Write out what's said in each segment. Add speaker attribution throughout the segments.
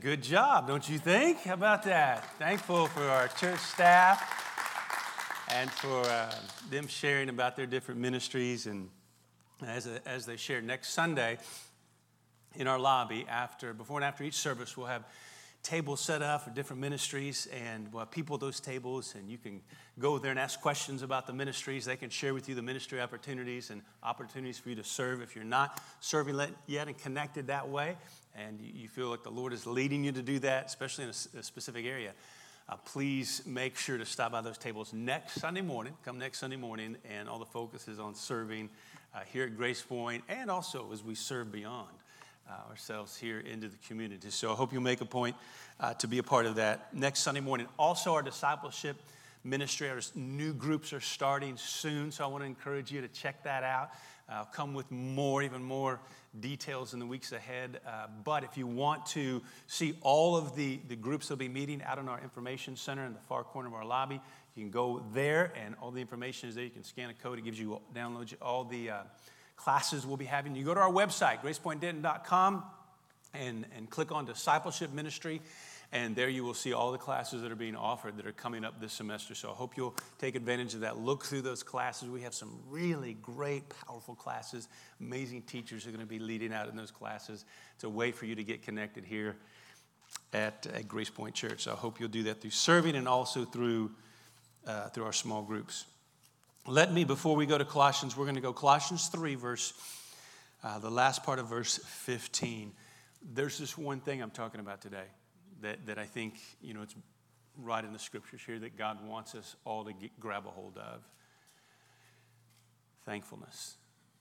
Speaker 1: Good job, don't you think? How about that? Thankful for our church staff and for them sharing about their different ministries. And as they share next Sunday in our lobby, before and after each service, we'll have tables set up for different ministries, and we'll have people at those tables, and you can go there and ask questions about the ministries. They can share with you the ministry opportunities and opportunities for you to serve if you're not serving yet and connected that way, and you feel like the Lord is leading you to do that, especially in a specific area. Please make sure to stop by those tables next Sunday morning. Come next Sunday morning, and all the focus is on serving here at Grace Point, and also as we serve beyond ourselves here into the community. So I hope you'll make a point to be a part of that next Sunday morning. Also, our discipleship ministry, our new groups are starting soon, so I want to encourage you to check that out. I'll come with even more details in the weeks ahead. But if you want to see all of the groups that will be meeting out in our information center in the far corner of our lobby, you can go there, and all the information is there. You can scan a code. It gives you, download all the classes we'll be having. You go to our website, gracepointdenton.com, and click on Discipleship Ministry, and there you will see all the classes that are being offered that are coming up this semester. So I hope you'll take advantage of that. Look through those classes. We have some really great, powerful classes. Amazing teachers are going to be leading out in those classes. It's a way for you to get connected here at Grace Point Church. So I hope you'll do that through serving and also through our small groups. Before we go to Colossians, we're going to go Colossians 3, the last part of verse 15. There's this one thing I'm talking about today that I think, it's right in the scriptures here that God wants us all to grab a hold of. Thankfulness.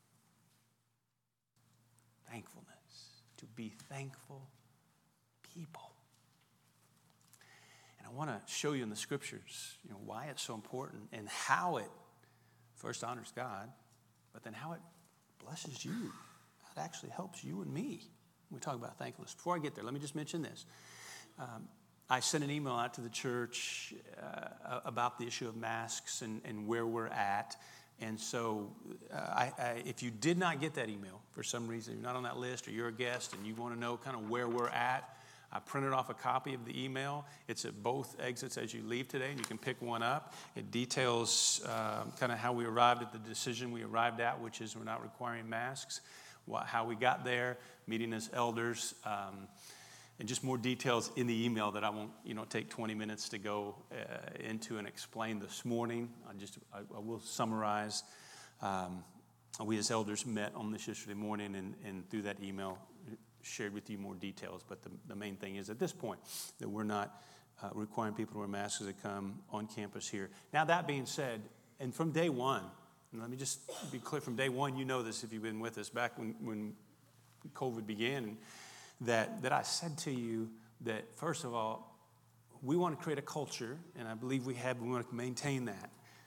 Speaker 1: Thankfulness. To be thankful people. And I want to show you in the scriptures, why it's so important and how it first honors God, but then how it blesses you. How it actually helps you and me when we talk about thankfulness. Before I get there, let me just mention this. I sent an email out to the church about the issue of masks and where we're at. And so if you did not get that email for some reason, you're not on that list or you're a guest and you want to know kind of where we're at, I printed off a copy of the email. It's at both exits as you leave today, and you can pick one up. It details kind of how we arrived at the decision we arrived at, which is we're not requiring masks, how we got there, meeting as elders, and just more details in the email that I won't take 20 minutes to go into and explain this morning. I will summarize. We as elders met on this yesterday morning, and through that email shared with you more details, but the main thing is at this point that we're not requiring people to wear masks as they come on campus here. Now, that being said, and from day one, and let me just be clear, from day one, you know this if you've been with us back when COVID began, that I said to you that, first of all, we want to create a culture, and I believe we want to maintain that,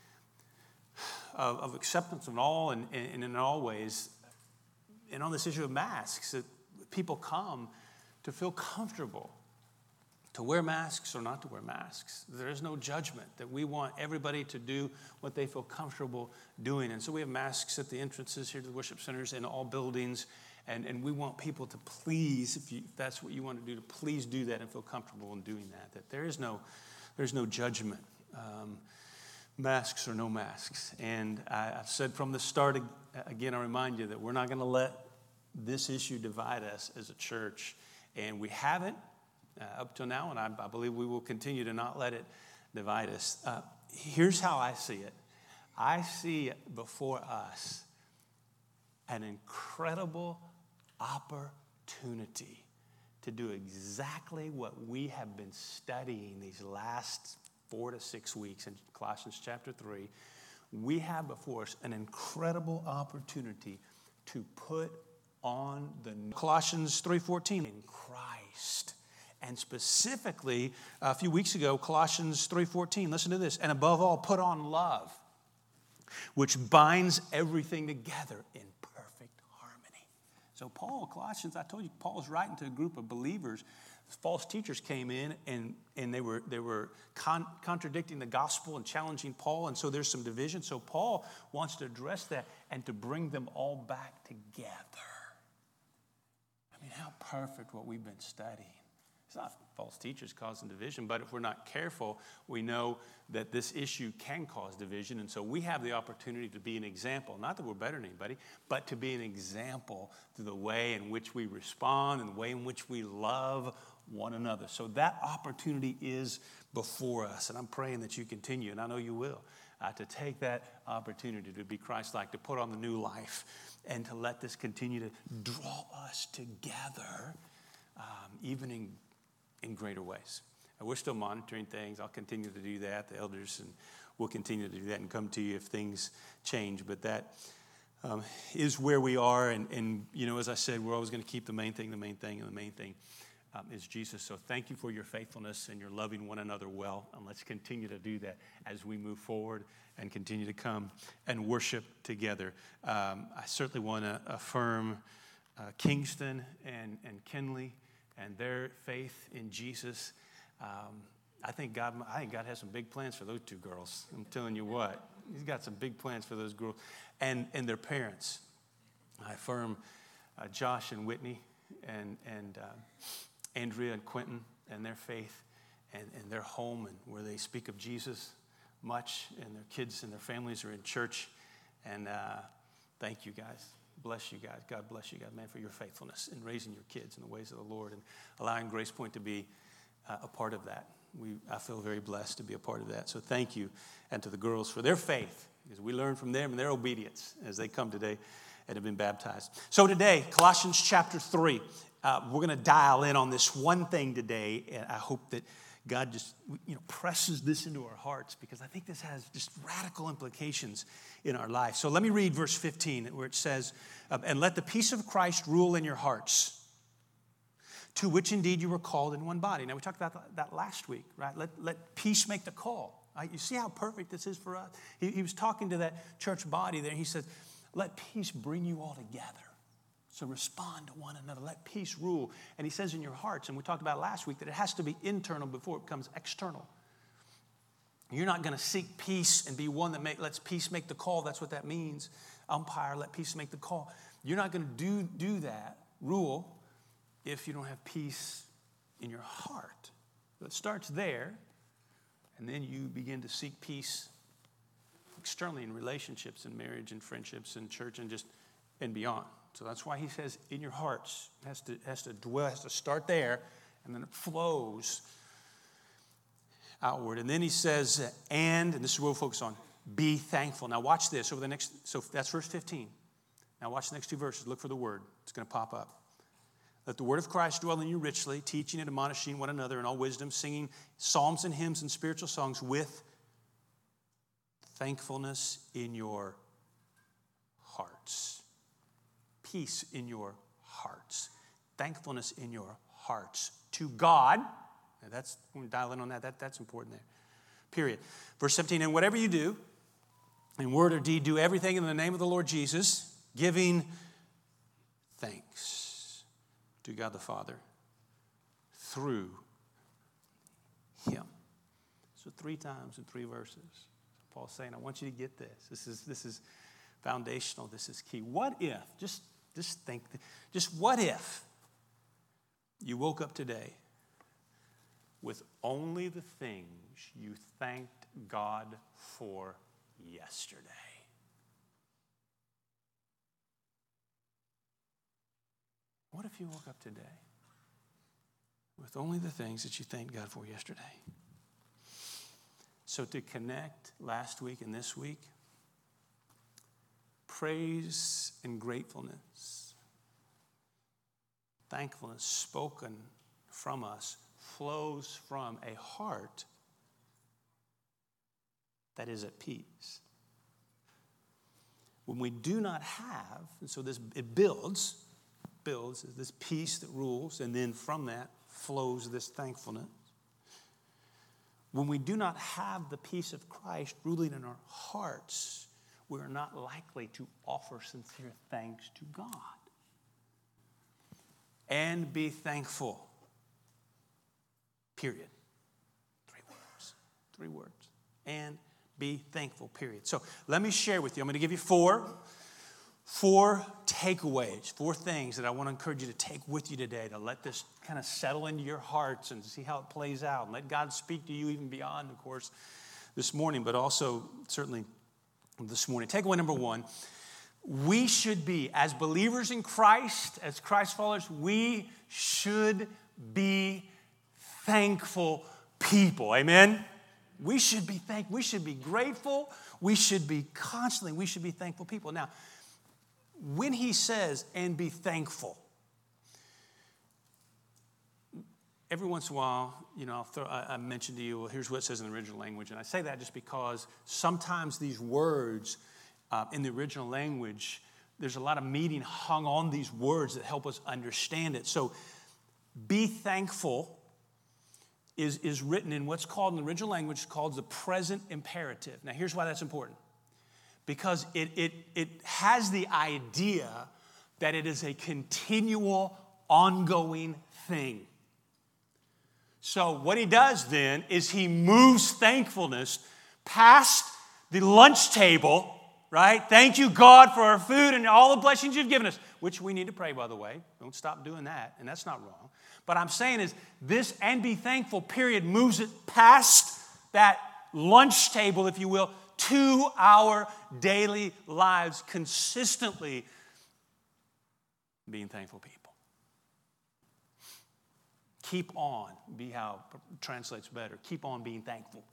Speaker 1: of acceptance of all and in all ways. And on this issue of masks, that people come to feel comfortable to wear masks or not to wear masks. There is no judgment, that we want everybody to do what they feel comfortable doing. And so we have masks at the entrances here to the worship centers in all buildings, and we want people to please, if that's what you want to do, to please do that and feel comfortable in doing that there's no judgment, masks or no masks. And I've said from the start, again, I remind you that we're not going to let this issue divide us as a church, and we haven't up till now, and I believe we will continue to not let it divide us. Here's how I see it. I see before us an incredible opportunity to do exactly what we have been studying these last 4 to 6 weeks in Colossians chapter 3. We have before us an incredible opportunity to put on Colossians 3:14 in Christ. And specifically, a few weeks ago, Colossians 3:14, listen to this. And above all, put on love, which binds everything together in perfect harmony. So Colossians, I told you, Paul's writing to a group of believers. False teachers came in, and they were contradicting the gospel and challenging Paul. And so there's some division. So Paul wants to address that and to bring them all back together. I mean, how perfect what we've been studying. It's not false teachers causing division, but if we're not careful, we know that this issue can cause division. And so we have the opportunity to be an example, not that we're better than anybody, but to be an example through the way in which we respond and the way in which we love one another. So that opportunity is before us. And I'm praying that you continue, and I know you will, to take that opportunity to be Christ-like, to put on the new life, and to let this continue to draw us together, even in greater ways. And we're still monitoring things. I'll continue to do that. The elders and we'll continue to do that and come to you if things change. But that is where we are. And as I said, we're always going to keep the main thing, and the main thing is Jesus. So thank you for your faithfulness and your loving one another well. And let's continue to do that as we move forward and continue to come and worship together. I certainly want to affirm Kingston and Kenley and their faith in Jesus. I think God has some big plans for those two girls. I'm telling you what, He's got some big plans for those girls and their parents. I affirm Josh and Whitney and Andrea and Quentin and their faith and their home and where they speak of Jesus much, and their kids and their families are in church. And thank you guys. Bless you guys. God bless you guys, man, for your faithfulness in raising your kids in the ways of the Lord and allowing Grace Point to be a part of that. I feel very blessed to be a part of that. So thank you, and to the girls for their faith, because we learn from them and their obedience as they come today and have been baptized. So today, Colossians chapter 3, we're going to dial in on this one thing today, and I hope that God just presses this into our hearts, because I think this has just radical implications in our life. So let me read verse 15, where it says, and let the peace of Christ rule in your hearts, to which indeed you were called in one body. Now, we talked about that last week, right? Let peace make the call. Right? You see how perfect this is for us? He was talking to that church body there, and he says, let peace bring you all together. So respond to one another. Let peace rule. And he says in your hearts, and we talked about last week, that it has to be internal before it becomes external. You're not going to seek peace and be one that lets peace make the call. That's what that means. Umpire, let peace make the call. You're not going to do that, rule, if you don't have peace in your heart. So it starts there, and then you begin to seek peace externally in relationships and marriage and friendships and church and beyond. So that's why he says in your hearts. It has to dwell, has to start there, and then it flows outward. And then he says, and this is what we'll focus on, be thankful. Now watch this over the next, so that's verse 15. Now watch the next two verses. Look for the word. It's going to pop up. Let the word of Christ dwell in you richly, teaching and admonishing one another in all wisdom, singing psalms and hymns and spiritual songs with thankfulness in your hearts. Peace in your hearts. Thankfulness in your hearts. To God. Now that's, when we dial in on that's important there. Period. Verse 17, and whatever you do, in word or deed, do everything in the name of the Lord Jesus, giving thanks to God the Father through Him. So 3 times in 3 verses. Paul's saying, I want you to get this. This is foundational. This is key. What if, just think, what if you woke up today with only the things you thanked God for yesterday? What if you woke up today with only the things that you thanked God for yesterday? So to connect last week and this week, praise and gratefulness, thankfulness spoken from us flows from a heart that is at peace. When we do not have, and so it builds this peace that rules, and then from that flows this thankfulness. When we do not have the peace of Christ ruling in our hearts, we are not likely to offer sincere thanks to God. And be thankful. Period. 3 words. 3 words. And be thankful, period. So let me share with you. I'm going to give you 4 4 takeaways, 4 things that I want to encourage you to take with you today to let this kind of settle into your hearts and see how it plays out. And let God speak to you even beyond, of course, this morning, but also certainly this morning. Takeaway number 1, we should be, as believers in Christ, as Christ followers, we should be thankful people. Amen? We should be we should be grateful. We should be thankful people. Now, when he says, and be thankful, every once in a while, I mentioned to you, well, here's what it says in the original language. And I say that just because sometimes these words in the original language, there's a lot of meaning hung on these words that help us understand it. So, be thankful is written in what's called in the original language called the present imperative. Now, here's why that's important. Because it has the idea that it is a continual, ongoing thing. So what he does then is he moves thankfulness past the lunch table, right? Thank you, God, for our food and all the blessings you've given us, which we need to pray, by the way. Don't stop doing that, and that's not wrong. But I'm saying is this and be thankful period moves it past that lunch table, if you will, to our daily lives, consistently being thankful people. Keep on, be how it translates better. Keep on being thankful.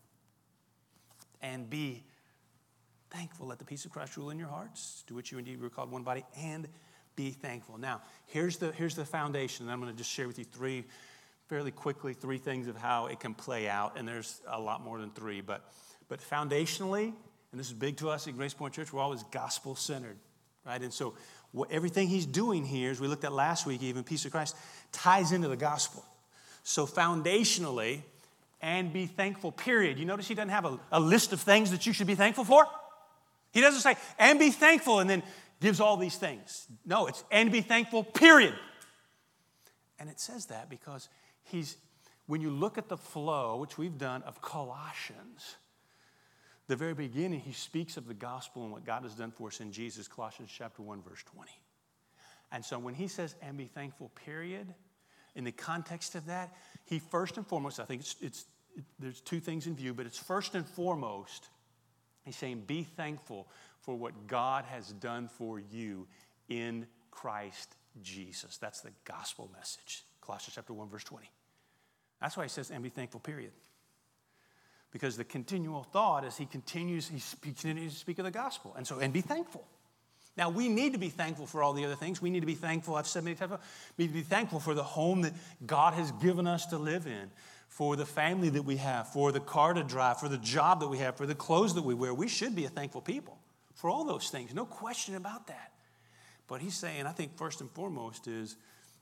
Speaker 1: And be thankful. Let the peace of Christ rule in your hearts, to which you indeed were called one body, and be thankful. Now, here's the foundation, and I'm going to just share with you fairly quickly, 3 things of how it can play out, and there's a lot more than 3, but foundationally, and this is big to us at Grace Point Church, we're always gospel-centered, right? And so everything he's doing here, as we looked at last week, even peace of Christ, ties into the gospel. So foundationally, and be thankful, period. You notice he doesn't have a list of things that you should be thankful for? He doesn't say, and be thankful, and then gives all these things. No, it's and be thankful, period. And it says that because when you look at the flow, which we've done, of Colossians, the very beginning, he speaks of the gospel and what God has done for us in Jesus, Colossians chapter 1, verse 20. And so when he says, and be thankful, period, in the context of that, he first and foremost, I think there's 2 things in view, but it's first and foremost, he's saying, be thankful for what God has done for you in Christ Jesus. That's the gospel message. Colossians chapter 1, verse 20. That's why he says, and be thankful, period. Because the continual thought is he continues to speak of the gospel. And so, and be thankful. Now, we need to be thankful for all the other things. We need to be thankful, I've said many times, we need to be thankful for the home that God has given us to live in, for the family that we have, for the car to drive, for the job that we have, for the clothes that we wear. We should be a thankful people for all those things. No question about that. But he's saying, I think first and foremost is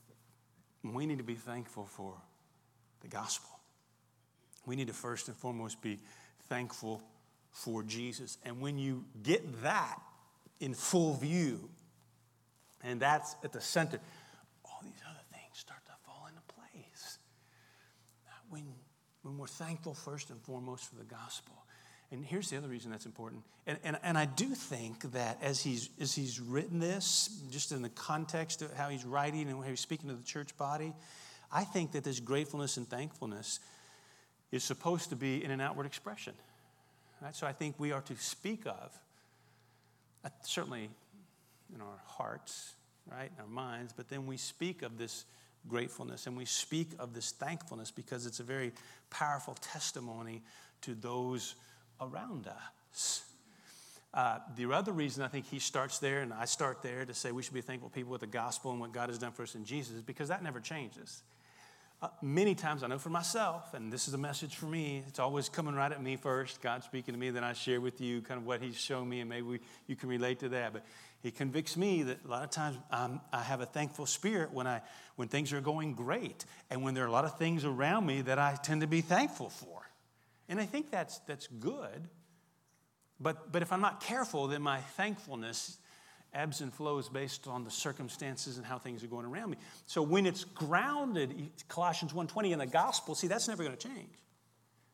Speaker 1: we need to be thankful for the gospel. We need to first and foremost be thankful for Jesus. And when you get that in full view, and that's at the center, all these other things start to fall into place. When we're thankful first and foremost for the gospel. And here's the other reason that's important. And I do think that as he's written this, just in the context of how he's writing and how he's speaking to the church body, I think that this gratefulness and thankfulness is supposed to be in an outward expression. Right? So I think we are to speak of, certainly in our hearts, right, in our minds, but then we speak of this gratefulness and we speak of this thankfulness because it's a very powerful testimony to those around us. The other reason I think he starts there and I start there to say we should be thankful people with the gospel and what God has done for us in Jesus is because that never changes. Many times, I know for myself, and this is a message for me, it's always coming right at me first, God speaking to me, then I share with you kind of what he's shown me, and maybe you can relate to that. But he convicts me that a lot of times I have a thankful spirit when things are going great, and when there are a lot of things around me that I tend to be thankful for. And I think that's good, but if I'm not careful, then my thankfulness ebbs and flows based on the circumstances and how things are going around me. So when it's grounded, Colossians 1:20 in the gospel, see, that's never going to change.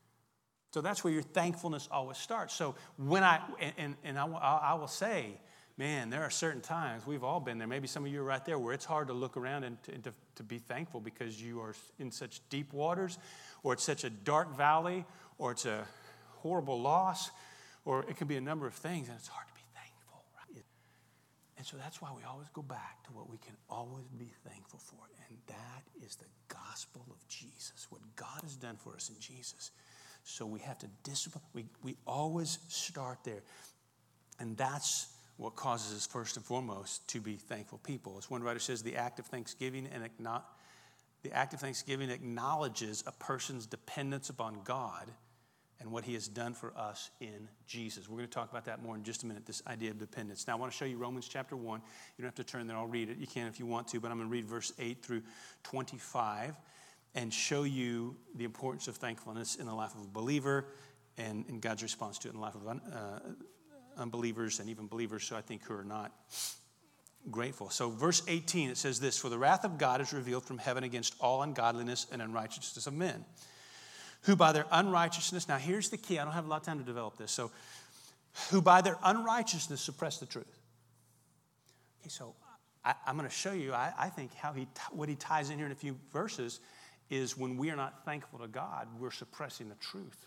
Speaker 1: So that's where your thankfulness always starts. So when I will say man, there are certain times, we've all been there, maybe some of you are right there, where it's hard to look around and to be thankful because you are in such deep waters, or it's such a dark valley, or it's a horrible loss, or it could be a number of things, and it's hard to be thankful, right? And so that's why we always go back to what we can always be thankful for, and that is the gospel of Jesus, what God has done for us in Jesus. So we have to discipline. We always start there. And that's what causes us first and foremost to be thankful people. As one writer says, the act of thanksgiving acknowledges a person's dependence upon God and what he has done for us in Jesus. We're going to talk about that more in just a minute, this idea of dependence. Now, I want to show you Romans chapter 1. You don't have to turn there. I'll read it. You can if you want to, but I'm going to read verse 8 through 25 and show you the importance of thankfulness in the life of a believer and God's response to it in the life of unbelievers and even believers, so I think who are not grateful. So verse 18, it says this, "For the wrath of God is revealed from heaven against all ungodliness and unrighteousness of men, who by their unrighteousness," now here's the key, I don't have a lot of time to develop this, so, "who by their unrighteousness suppress the truth." Okay, so I'm going to show you, I think, what he ties in here in a few verses is when we are not thankful to God, we're suppressing the truth.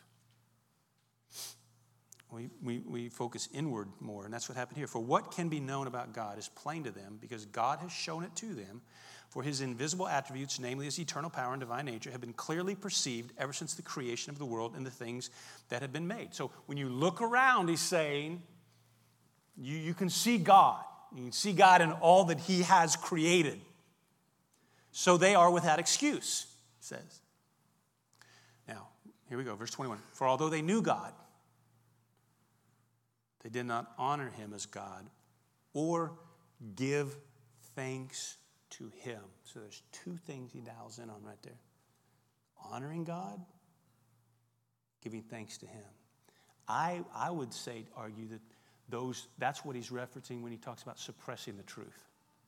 Speaker 1: We focus inward more, and that's what happened here. "For what can be known about God is plain to them, because God has shown it to them. For his invisible attributes, namely his eternal power and divine nature, have been clearly perceived ever since the creation of the world and the things that have been made." So when you look around, he's saying, you can see God. You can see God in all that he has created. So they are without excuse, he says. Now, here we go, verse 21. "For although they knew God, they did not honor him as God or give thanks to him." So there's two things he dials in on right there. Honoring God, giving thanks to him. I would argue that that's what he's referencing when he talks about suppressing the truth.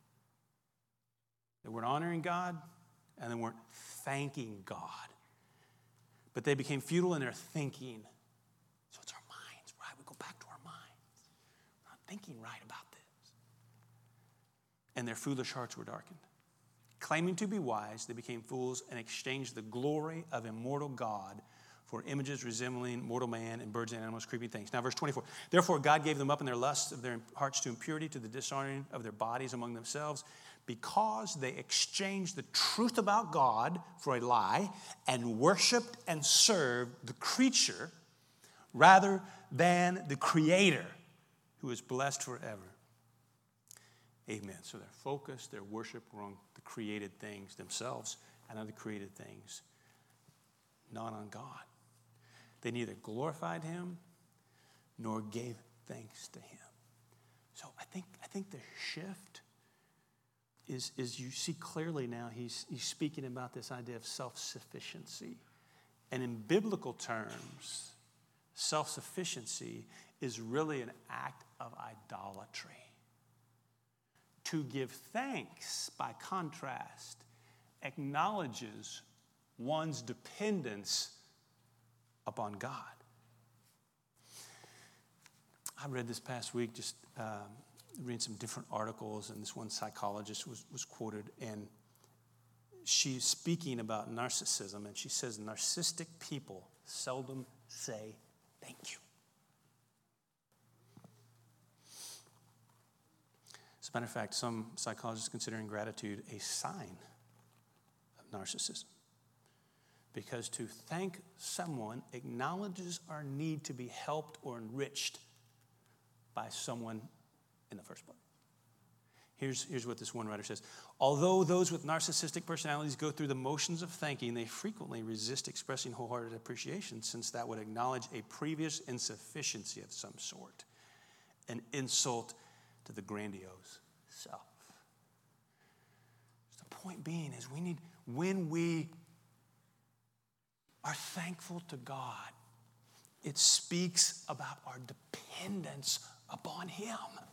Speaker 1: They weren't honoring God and they weren't thanking God. But they became futile in their thinking. So it's our minds, right? We go back to our minds. We're not thinking right about this. And their foolish hearts were darkened. Claiming to be wise, they became fools and exchanged the glory of immortal God for images resembling mortal man and birds and animals, creeping things. Now, verse 24. "Therefore, God gave them up in their lusts of their hearts to impurity, to the dishonoring of their bodies among themselves, because they exchanged the truth about God for a lie and worshiped and served the creature rather than the Creator, who is blessed forever. Amen." So their focus, their worship were on the created things themselves and other created things, not on God. They neither glorified him nor gave thanks to him. So I think the shift is you see clearly now he's speaking about this idea of self-sufficiency. And in biblical terms, self-sufficiency is really an act of idolatry. To give thanks, by contrast, acknowledges one's dependence upon God. I read this past week, just reading some different articles, and this one psychologist was quoted, and she's speaking about narcissism, and she says narcissistic people seldom say thank you. As a matter of fact, some psychologists consider ingratitude a sign of narcissism. Because to thank someone acknowledges our need to be helped or enriched by someone in the first place. Here's what this one writer says. "Although those with narcissistic personalities go through the motions of thanking, they frequently resist expressing wholehearted appreciation, since that would acknowledge a previous insufficiency of some sort, an insult to the grandiose self." So the point being is when we are thankful to God, it speaks about our dependence upon him.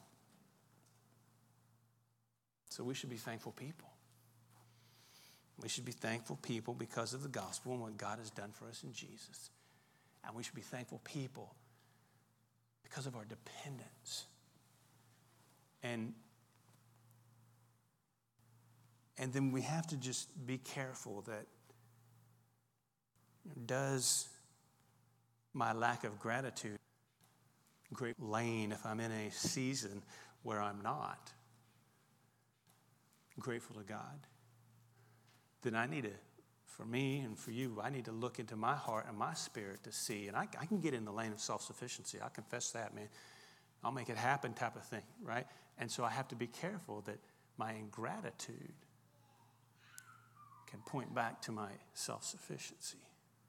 Speaker 1: So we should be thankful people. We should be thankful people because of the gospel and what God has done for us in Jesus. And we should be thankful people because of our dependence And then we have to just be careful that, does my lack of gratitude great lane if I'm in a season where I'm not grateful to God? Then I need to, for me and for you, I need to look into my heart and my spirit to see. And I can get in the lane of self-sufficiency. I confess that, man. I'll make it happen type of thing, right? And so I have to be careful that my ingratitude can point back to my self-sufficiency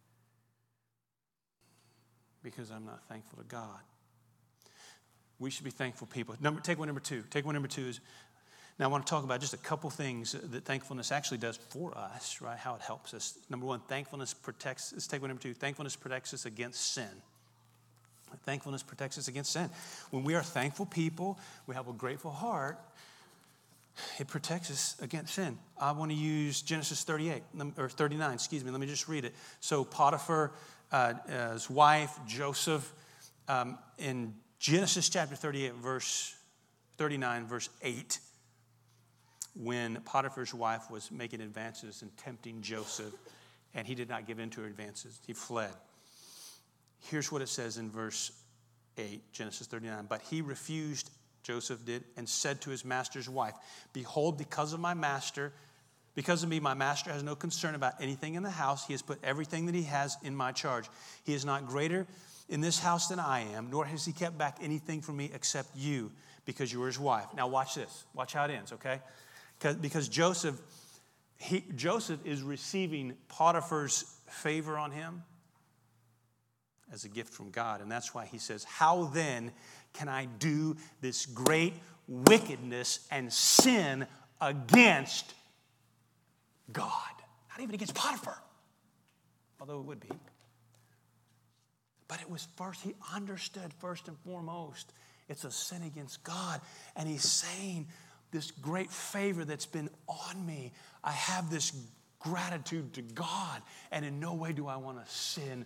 Speaker 1: because I'm not thankful to God. We should be thankful people. Take one number two. Take one number two is, now I want to talk about just a couple things that thankfulness actually does for us, right? How it helps us. Number one, thankfulness protects. Let's take one number two. Thankfulness protects us against sin. Thankfulness protects us against sin. When we are thankful people, we have a grateful heart, it protects us against sin. I want to use Genesis 39, Let me just read it. So Potiphar's wife, Joseph, in Genesis chapter 38, verse 39, verse 8, when Potiphar's wife was making advances and tempting Joseph, and he did not give in to her advances. He fled. Here's what it says in verse 8, Genesis 39. But he refused, Joseph did, and said to his master's wife, behold, because of me, my master has no concern about anything in the house. He has put everything that he has in my charge. He is not greater in this house than I am, nor has he kept back anything from me except you, because you are his wife. Now watch this. Watch how it ends, okay? Because Joseph is receiving Potiphar's favor on him as a gift from God. And that's why he says, how then can I do this great wickedness and sin against God? Not even against Potiphar, although it would be. But it was first, he understood first and foremost, it's a sin against God. And he's saying, this great favor that's been on me, I have this gratitude to God, and in no way do I want to sin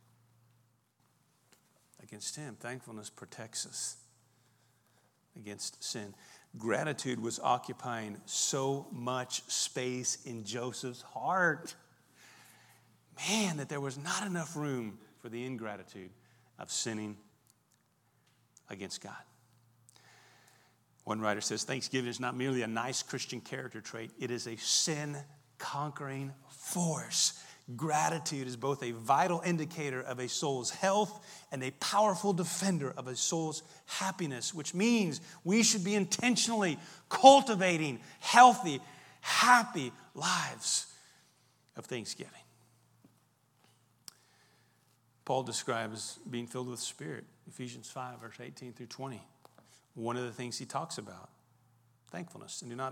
Speaker 1: against him. Thankfulness protects us against sin. Gratitude was occupying so much space in Joseph's heart, man, that there was not enough room for the ingratitude of sinning against God. One writer says, thanksgiving is not merely a nice Christian character trait, it is a sin-conquering force. Gratitude is both a vital indicator of a soul's health and a powerful defender of a soul's happiness, which means we should be intentionally cultivating healthy, happy lives of thanksgiving. Paul describes being filled with the Spirit, Ephesians 5, verse 18 through 20. One of the things he talks about, thankfulness. And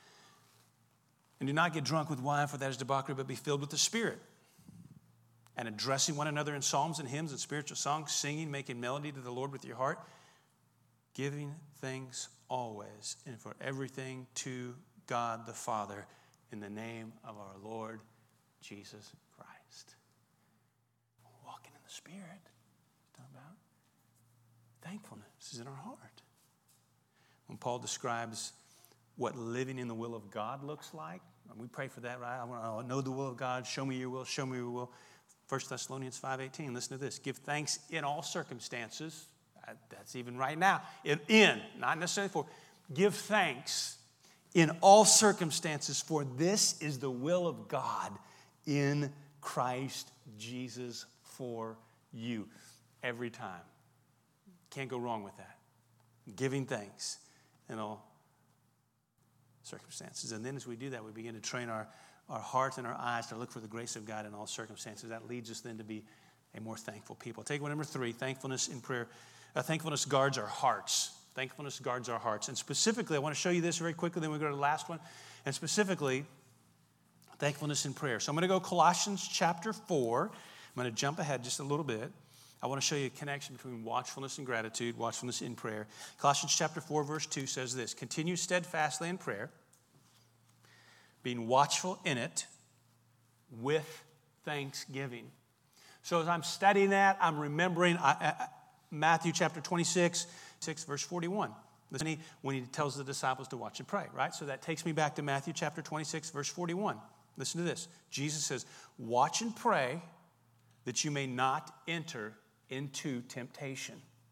Speaker 1: do not get drunk with wine, for that is debauchery, but be filled with the Spirit. And addressing one another in psalms and hymns and spiritual songs, singing, making melody to the Lord with your heart, giving thanks always and for everything to God the Father in the name of our Lord Jesus Christ. Walking in the Spirit. Talking about thankfulness is in our heart. When Paul describes what living in the will of God looks like, and we pray for that, right? I want to know the will of God. Show me your will. Show me your will. 1 Thessalonians 5:18. Listen to this. Give thanks in all circumstances. That's even right now. Not necessarily for. Give thanks in all circumstances, for this is the will of God in Christ Jesus for you. Every time. Can't go wrong with that. Giving thanks in all circumstances. And then as we do that, we begin to train our hearts and our eyes to look for the grace of God in all circumstances. That leads us then to be a more thankful people. Take one, number 3, thankfulness in prayer. Thankfulness guards our hearts. Thankfulness guards our hearts. And specifically, I want to show you this very quickly, then we go to the last one. And specifically, thankfulness in prayer. So I'm going to go Colossians chapter 4. I'm going to jump ahead just a little bit. I want to show you a connection between watchfulness and gratitude, watchfulness in prayer. Colossians chapter 4, verse 2 says this, continue steadfastly in prayer, being watchful in it with thanksgiving. So as I'm studying that, I'm remembering Matthew chapter 26, verse 41. Listen, when he tells the disciples to watch and pray, right? So that takes me back to Matthew chapter 26, verse 41. Listen to this. Jesus says, watch and pray that you may not enter into temptation.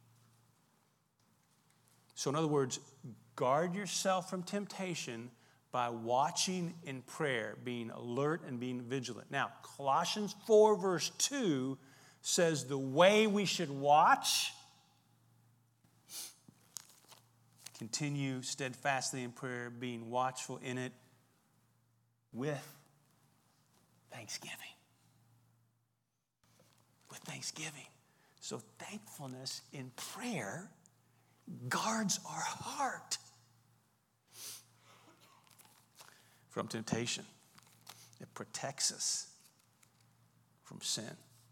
Speaker 1: So in other words, guard yourself from temptation by watching in prayer, being alert and being vigilant. Now, Colossians 4, verse 2 says the way we should watch: continue steadfastly in prayer, being watchful in it with thanksgiving. With thanksgiving. So thankfulness in prayer guards our heart from temptation. It protects us from sin.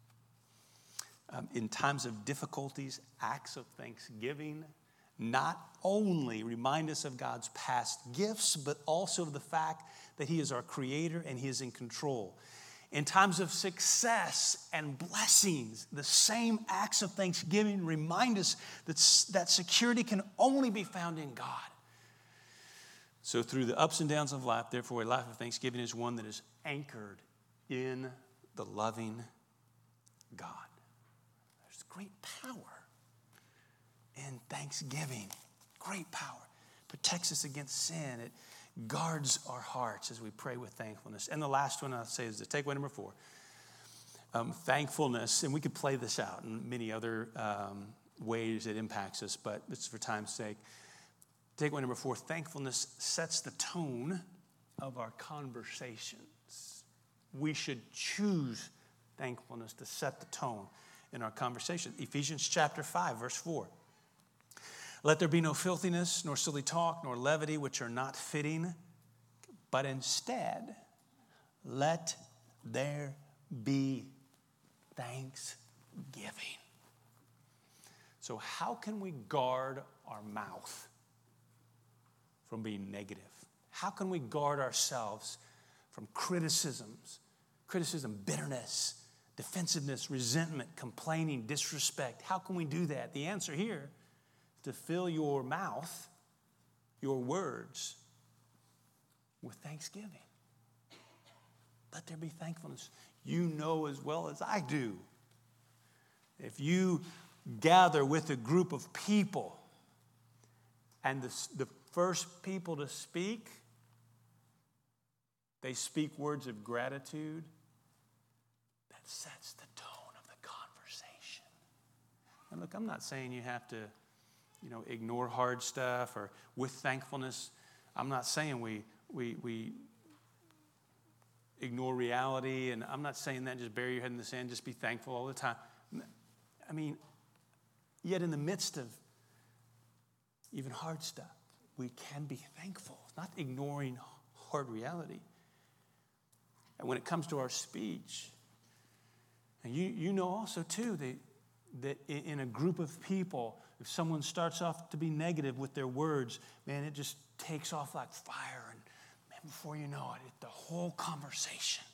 Speaker 1: In times of difficulties, acts of thanksgiving not only remind us of God's past gifts, but also of the fact that He is our Creator and He is in control. In times of success and blessings, the same acts of thanksgiving remind us that security can only be found in God. So through the ups and downs of life, therefore, a life of thanksgiving is one that is anchored in the loving God. There's great power in thanksgiving. Great power. Protects us against sin. It guards our hearts as we pray with thankfulness. And the last one I'll say is the takeaway number 4. Thankfulness, and we could play this out in many other ways it impacts us, but it's for time's sake. Takeaway number 4, thankfulness sets the tone of our conversations. We should choose thankfulness to set the tone in our conversation. Ephesians chapter 5, verse 4. Let there be no filthiness, nor silly talk, nor levity, which are not fitting, but instead, let there be thanksgiving. So how can we guard our mouth from being negative? How can we guard ourselves from criticism, bitterness, defensiveness, resentment, complaining, disrespect? How can we do that? The answer here: to fill your mouth, your words, with thanksgiving. Let there be thankfulness. You know as well as I do, if you gather with a group of people and the first people to speak, they speak words of gratitude, that sets the tone of the conversation. And look, I'm not saying you have to ignore hard stuff or with thankfulness. I'm not saying we ignore reality, and I'm not saying that just bury your head in the sand, just be thankful all the time. I mean, yet in the midst of even hard stuff, we can be thankful, not ignoring hard reality. And when it comes to our speech, and you know also too that in a group of people, if someone starts off to be negative with their words, man, it just takes off like fire. And man, before you know it, the whole conversation,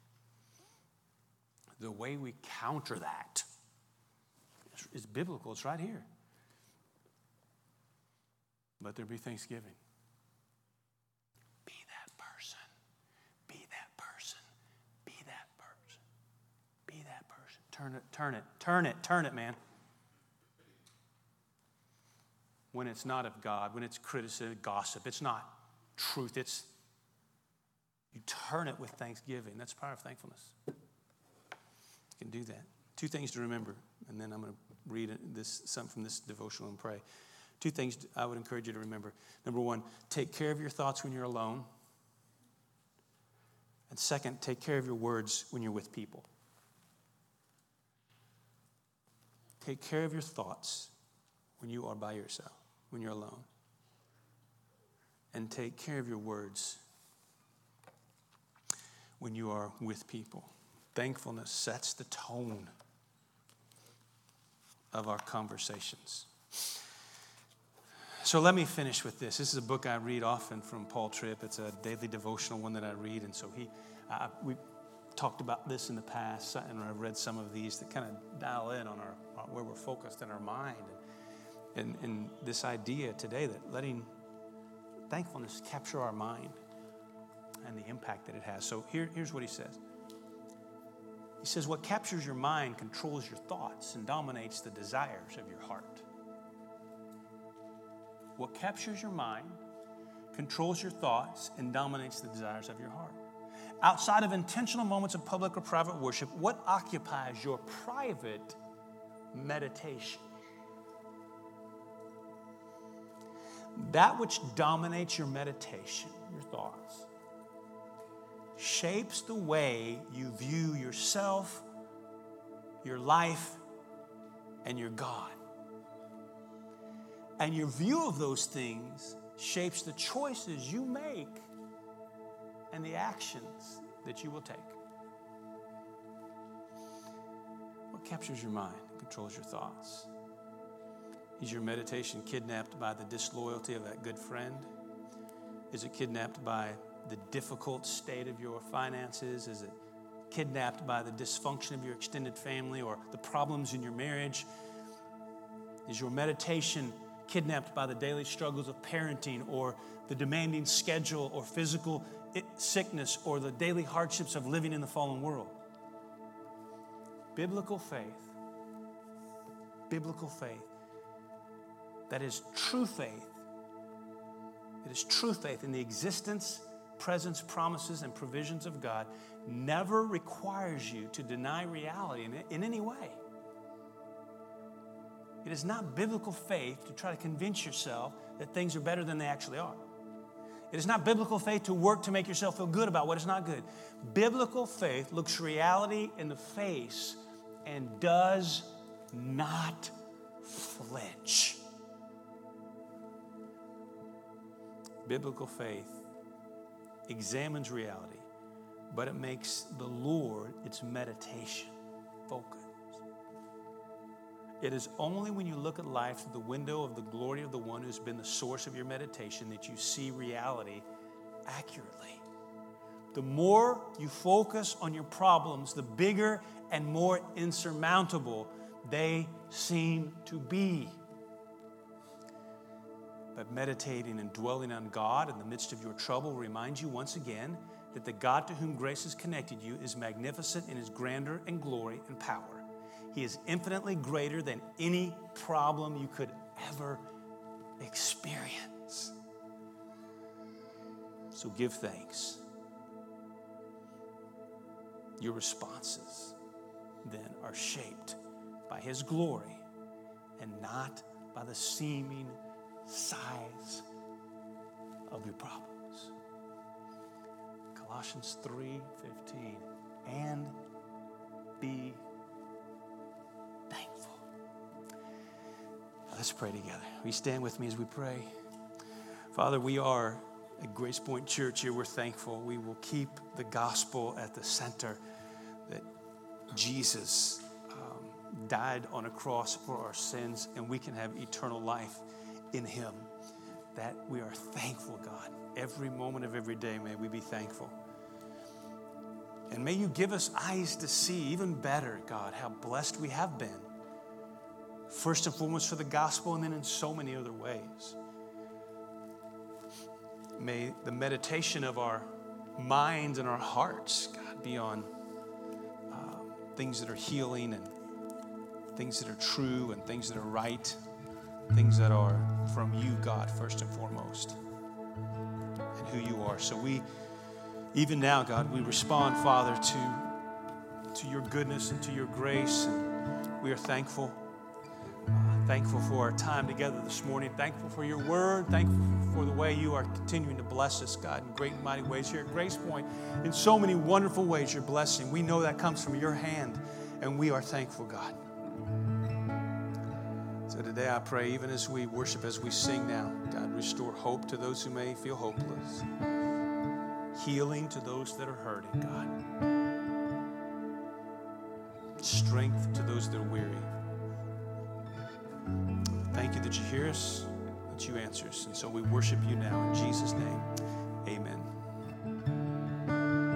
Speaker 1: the way we counter that is biblical. It's right here. Let there be thanksgiving. Be that person. Be that person. Be that person. Be that person. Turn it, man. When it's not of God, when it's criticism, gossip, it's not truth. It's you turn it with thanksgiving. That's the power of thankfulness. You can do that. 2 things to remember, and then I'm going to read something from this devotional and pray. 2 things I would encourage you to remember. Number 1, take care of your thoughts when you're alone. And second, take care of your words when you're with people. Take care of your thoughts when you are by yourself, when you're alone. And take care of your words when you are with people. Thankfulness sets the tone of our conversations. So let me finish with this. This is a book I read often from Paul Tripp. It's a daily devotional one that I read. And so we talked about this in the past, and I've read some of these that kind of dial in on where we're focused in our mind. in this idea today that letting thankfulness capture our mind and the impact that it has. So here's what he says. He says, what captures your mind controls your thoughts and dominates the desires of your heart. What captures your mind controls your thoughts and dominates the desires of your heart. Outside of intentional moments of public or private worship, what occupies your private meditation? That which dominates your meditation, your thoughts, shapes the way you view yourself, your life, and your God. And your view of those things shapes the choices you make and the actions that you will take. What captures your mind controls your thoughts. Is your meditation kidnapped by the disloyalty of that good friend? Is it kidnapped by the difficult state of your finances? Is it kidnapped by the dysfunction of your extended family or the problems in your marriage? Is your meditation kidnapped by the daily struggles of parenting or the demanding schedule or physical sickness or the daily hardships of living in the fallen world? Biblical faith, that is true faith. It is true faith in the existence, presence, promises, and provisions of God never requires you to deny reality in any way. It is not biblical faith to try to convince yourself that things are better than they actually are. It is not biblical faith to work to make yourself feel good about what is not good. Biblical faith looks reality in the face and does not flinch. Biblical faith examines reality, but it makes the Lord its meditation focus. It is only when you look at life through the window of the glory of the one who's been the source of your meditation that you see reality accurately. The more you focus on your problems, the bigger and more insurmountable they seem to be. But meditating and dwelling on God in the midst of your trouble reminds you once again that the God to whom grace has connected you is magnificent in his grandeur and glory and power. He is infinitely greater than any problem you could ever experience. So give thanks. Your responses then are shaped by his glory and not by the seeming size of your problems. Colossians 3:15, and be thankful. Let's pray together. Will you stand with me as we pray? Father, we are at Grace Point Church here. We're thankful. We will keep the gospel at the center, that Jesus died on a cross for our sins and we can have eternal life in him. That we are thankful, God. Every moment of every day, may we be thankful. And may you give us eyes to see even better, God, how blessed we have been. First and foremost for the gospel, and then in so many other ways. May the meditation of our minds and our hearts, God, be on things that are healing and things that are true and things that are right, things that are from you, God, first and foremost, and who you are. So we, even now, God, we respond, Father, to your goodness and to your grace, and we are thankful. Thankful for our time together this morning. Thankful for your word. Thankful for the way you are continuing to bless us, God, in great and mighty ways here at Grace Point. In so many wonderful ways, you're blessing. We know that comes from your hand, and we are thankful, God. So today I pray, even as we worship, as we sing now, God, restore hope to those who may feel hopeless. Healing to those that are hurting, God. Strength to those that are weary. Thank you that you hear us, that you answer us. And so we worship you now in Jesus' name. Amen.